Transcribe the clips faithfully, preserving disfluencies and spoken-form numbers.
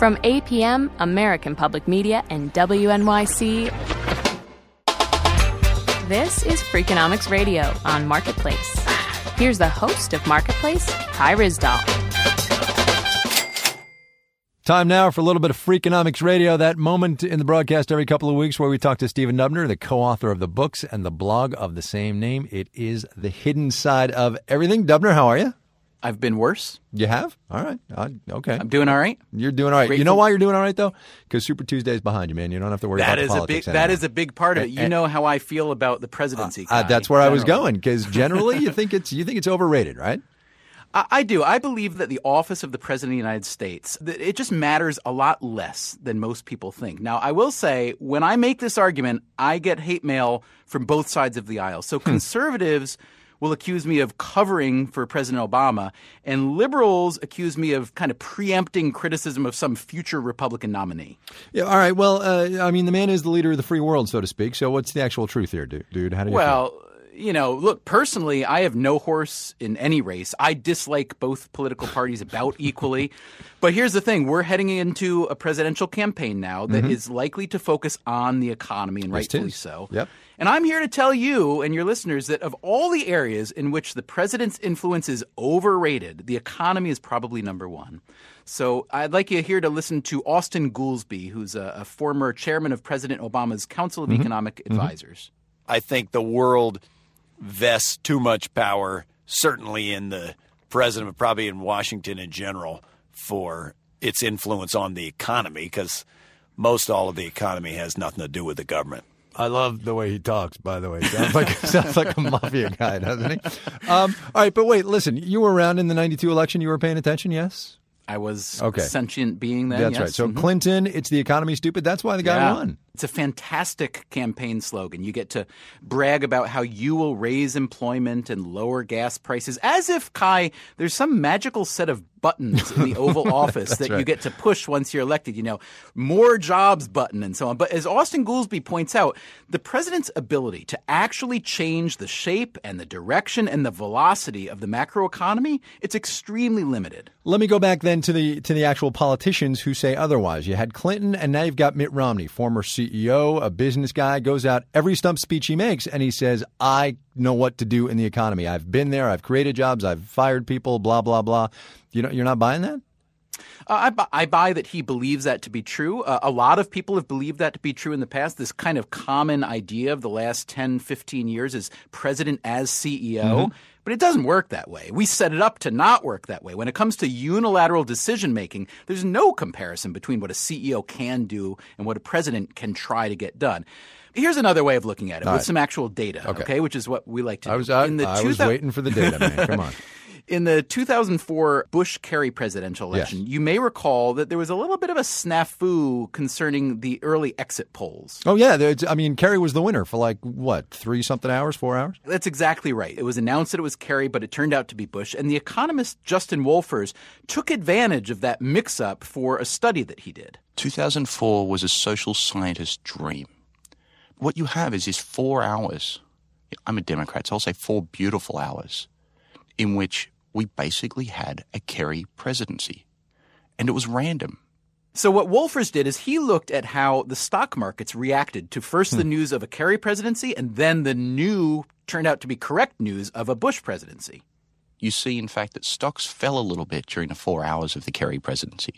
From A P M, American Public Media, and W N Y C, this is Freakonomics Radio on Marketplace. Here's the host of Marketplace, Kai Ryssdal. Time now for a little bit of Freakonomics Radio, that moment in the broadcast every couple of weeks where we talk to Stephen Dubner, the co-author of the books and the blog of the same name. It is The Hidden Side of Everything. Dubner, how are you? I've been worse. You have? All right. Uh, okay. I'm doing all right. You're doing all right. Grateful. You know why you're doing all right, though? Because Super Tuesday's behind you, man. You don't have to worry that about is the politics a big. anymore. That is a big part of it. You And- know how I feel about the presidency. Uh, Kai, that's where I was generally. going, because generally you think it's you think it's overrated, right? I, I do. I believe that the office of the President of the United States, that it just matters a lot less than most people think. Now, I will say, when I make this argument, I get hate mail from both sides of the aisle. So conservatives will accuse me of covering for President Obama, and liberals accuse me of kind of preempting criticism of some future Republican nominee. Yeah. All right. Well, uh, I mean, the man is the leader of the free world, so to speak. So what's the actual truth here, dude? dude? How do you Well, feel? you know, look, personally, I have no horse in any race. I dislike both political parties about equally. But here's the thing. We're heading into a presidential campaign now that Mm-hmm. is likely to focus on the economy, and Yes, it rightfully is. so. Yep. And I'm here to tell you and your listeners that of all the areas in which the president's influence is overrated, the economy is probably number one. So I'd like you here to listen to Austin Goolsbee, who's a, a former chairman of President Obama's Council of Mm-hmm. Economic Advisors. I think the world vests too much power, certainly in the president, but probably in Washington in general, for its influence on the economy, because most all of the economy has nothing to do with the government. I love the way he talks, by the way. Sounds like sounds like a mafia guy, doesn't he? Um, all right, but wait, listen. You were around in the ninety-two election. You were paying attention, yes? I was Okay. a sentient being then. That's yes. right. So Mhm. Clinton, it's the economy, stupid. That's why the guy Yeah. won. It's a fantastic campaign slogan. You get to brag about how you will raise employment and lower gas prices, as if, Kai, there's some magical set of buttons in the Oval Office that you right. get to push once you're elected, you know, more jobs button and so on. But as Austin Goolsbee points out, the president's ability to actually change the shape and the direction and the velocity of the macroeconomy, it's extremely limited. Let me go back then to the to the actual politicians who say otherwise. You had Clinton, and now you've got Mitt Romney, former C E O, a business guy, goes out every stump speech he makes, and he says, I know what to do in the economy. I've been there. I've created jobs. I've fired people, blah, blah, blah. You know, you're not buying that? Uh, I, bu- I buy that he believes that to be true. Uh, a lot of people have believed that to be true in the past. This kind of common idea of the last ten, fifteen years is president as C E O. Mm-hmm. But it doesn't work that way. We set it up to not work that way. When it comes to unilateral decision making, there's no comparison between what a C E O can do and what a president can try to get done. Here's another way of looking at it All with right. some actual data, Okay. okay, which is what we like to do. I was I, In the I two was thou- waiting for the data, man. Come on. In the two thousand four Bush-Kerry presidential election, Yes. you may recall that there was a little bit of a snafu concerning the early exit polls. Oh, yeah. there's- I mean, Kerry was the winner for like, what, three-something hours, four hours? That's exactly right. It was announced that it was Kerry, but it turned out to be Bush. And the economist Justin Wolfers took advantage of that mix-up for a study that he did. two thousand four was a social scientist's dream. What you have is these four hours. I'm a Democrat, so I'll say four beautiful hours in which we basically had a Kerry presidency. And it was random. So what Wolfers did is he looked at how the stock markets reacted to first the news of a Kerry presidency and then the new, turned out to be correct news of a Bush presidency. You see, in fact, that stocks fell a little bit during the four hours of the Kerry presidency.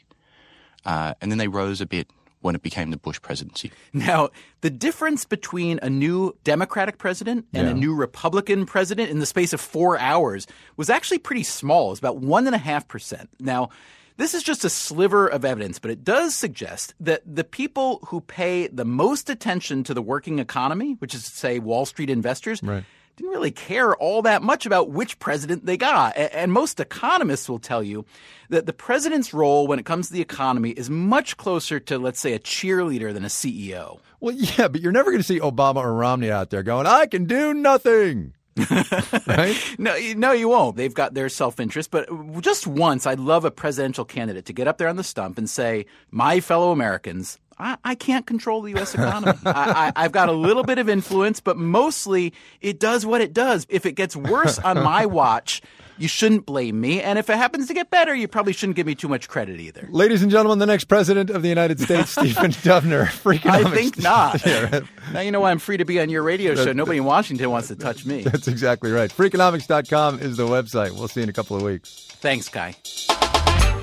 Uh, and then they rose a bit when it became the Bush presidency. Now, the difference between a new Democratic president and Yeah. a new Republican president in the space of four hours was actually pretty small. It was about one and a half percent. Now, this is just a sliver of evidence, but it does suggest that the people who pay the most attention to the working economy, which is to say Wall Street investors, Right. didn't really care all that much about which president they got. A- And most economists will tell you that the president's role when it comes to the economy is much closer to, let's say, a cheerleader than a C E O. Well, yeah, but you're never going to see Obama or Romney out there going, I can do nothing. Right? No, you- no, you won't. They've got their self-interest. But just once, I'd love a presidential candidate to get up there on the stump and say, my fellow Americans, I, I can't control the U S economy. I, I, I've got a little bit of influence, but mostly it does what it does. If it gets worse on my watch, you shouldn't blame me. And if it happens to get better, you probably shouldn't give me too much credit either. Ladies and gentlemen, the next president of the United States, Stephen Dubner. Freakonomics. I think not. Yeah, right. Now you know why I'm free to be on your radio show. Nobody in Washington wants to touch me. That's exactly right. Freakonomics dot com is the website. We'll see you in a couple of weeks. Thanks, Kai.